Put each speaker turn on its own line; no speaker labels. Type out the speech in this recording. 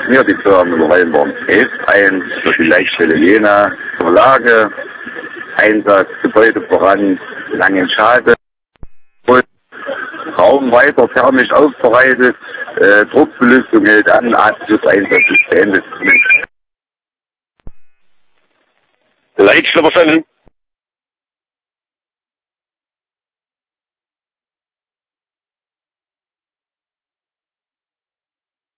mir die Firma Rheinborn Hilf 1 für die Leitstelle Jena, Verlage, Einsatz, Gebäude voran, Langenschade, Raum weiter thermisch aufbereitet, Druckbelüftung hält an, Anschlusseinsatz ist beendet.
Leitstelle verstanden?